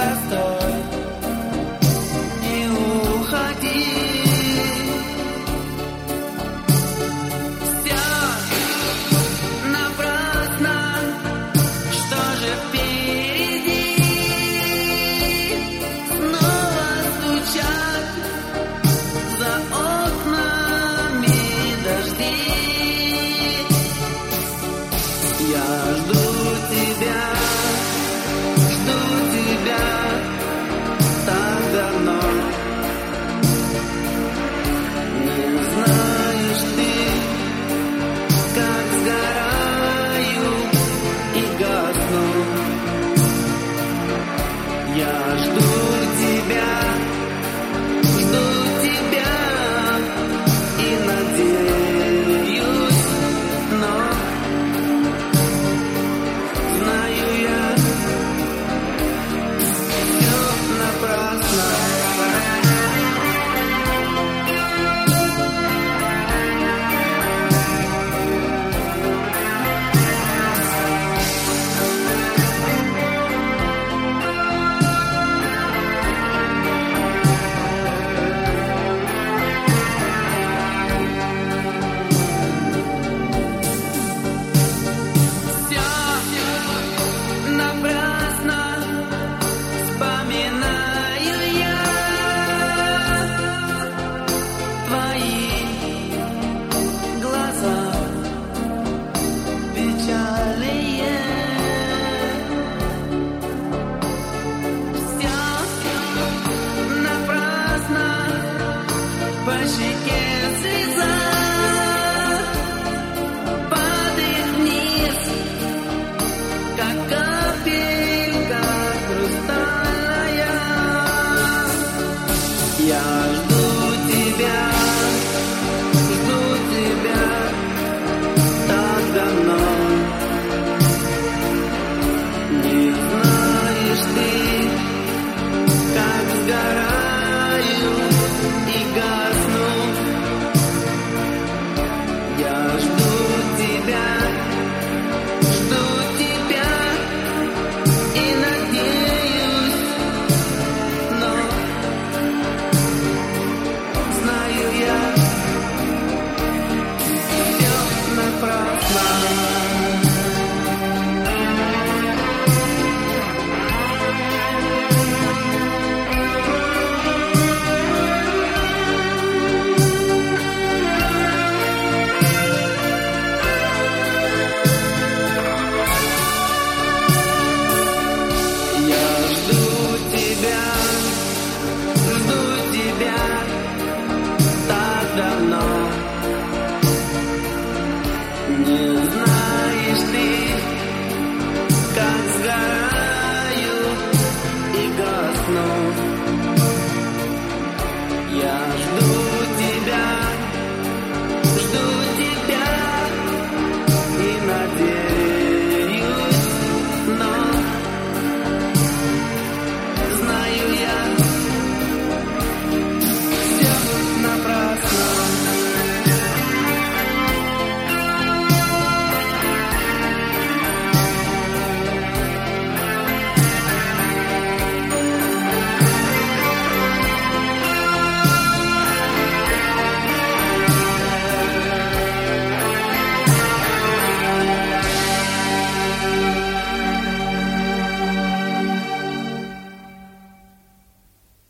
постой, не уходи. Все напрасно, что же впереди? Снова стучат за окнами дожди. Я жду тебя так давно. Не знаешь ты, как сгораю и гасну. Я жду тебя и надеюсь, но знаю я, все напрасно. По щеке слеза падает вниз, как капелька хрустальная. Я жду тебя так давно. Не знаешь ты, как сгораю и гасну. Я жду тебя и надеюсь, но знаю я, все напрасно. Так давно. Не знаешь ты, как сгораю и гасну.